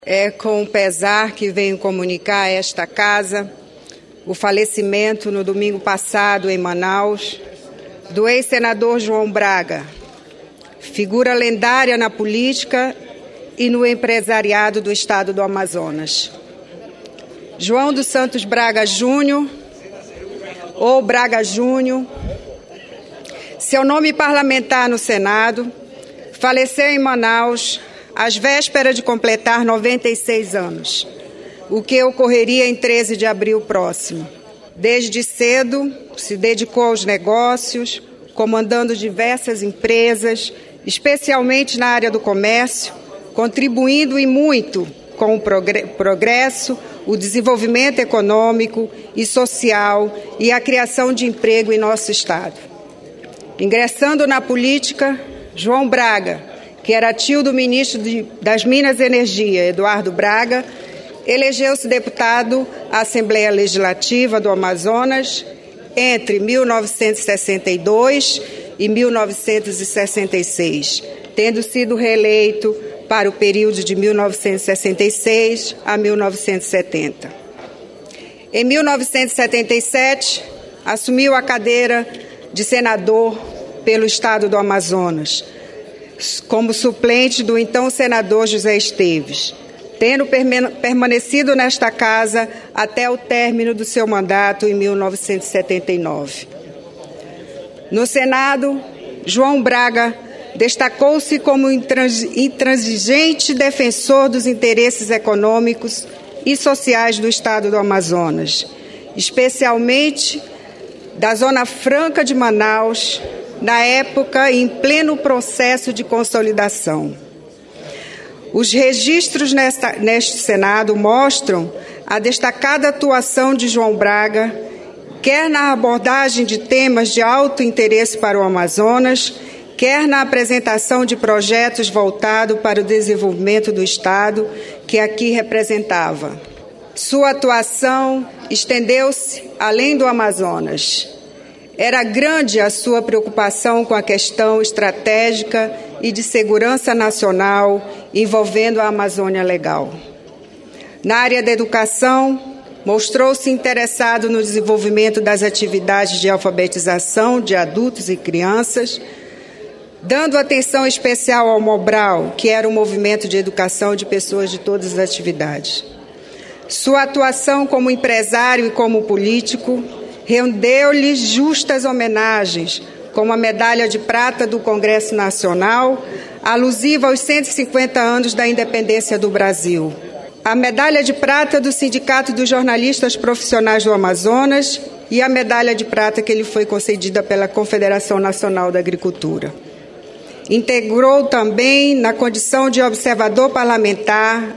É com pesar que venho comunicar a esta casa o falecimento no domingo passado em Manaus do ex-senador João Braga, figura lendária na política e no empresariado do estado do Amazonas. João dos Santos Braga Júnior, ou Braga Júnior, seu nome parlamentar no Senado, faleceu em Manaus às vésperas de completar 96 anos, o que ocorreria em 13 de abril próximo. Desde cedo, se dedicou aos negócios, comandando diversas empresas, especialmente na área do comércio, contribuindo e muito com o progresso, o desenvolvimento econômico e social e a criação de emprego em nosso estado. Ingressando na política, João Braga, que era tio do ministro das Minas e Energia, Eduardo Braga, elegeu-se deputado à Assembleia Legislativa do Amazonas entre 1962 e 1966, tendo sido reeleito para o período de 1966 a 1970. Em 1977, assumiu a cadeira de senador pelo estado do Amazonas, como suplente do então senador José Esteves, tendo permanecido nesta casa até o término do seu mandato em 1979. No Senado, João Braga destacou-se como intransigente defensor dos interesses econômicos e sociais do estado do Amazonas, especialmente da Zona Franca de Manaus, na época em pleno processo de consolidação. Os registros neste Senado mostram a destacada atuação de João Braga, quer na abordagem de temas de alto interesse para o Amazonas, quer na apresentação de projetos voltados para o desenvolvimento do Estado que aqui representava. Sua atuação estendeu-se além do Amazonas. Era grande a sua preocupação com a questão estratégica e de segurança nacional envolvendo a Amazônia Legal. Na área da educação, mostrou-se interessado no desenvolvimento das atividades de alfabetização de adultos e crianças, dando atenção especial ao Mobral, que era um movimento de educação de pessoas de todas as atividades. Sua atuação como empresário e como político rendeu-lhe justas homenagens, como a Medalha de Prata do Congresso Nacional, alusiva aos 150 anos da independência do Brasil, a Medalha de Prata do Sindicato dos Jornalistas Profissionais do Amazonas e a Medalha de Prata que lhe foi concedida pela Confederação Nacional da Agricultura. Integrou também, na condição de observador parlamentar,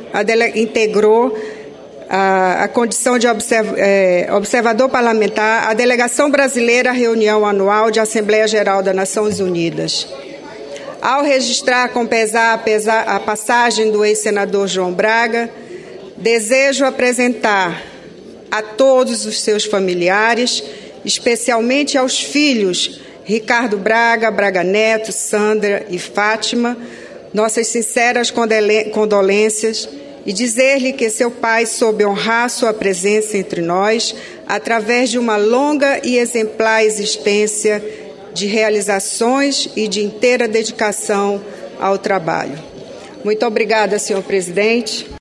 a condição de observador parlamentar, a delegação brasileira à reunião anual de Assembleia Geral das Nações Unidas. Ao registrar com pesar a passagem do ex-senador João Braga, desejo apresentar a todos os seus familiares, especialmente aos filhos Ricardo Braga, Braga Neto, Sandra e Fátima, nossas sinceras condolências e dizer-lhe que seu pai soube honrar sua presença entre nós através de uma longa e exemplar existência de realizações e de inteira dedicação ao trabalho. Muito obrigada, senhor presidente.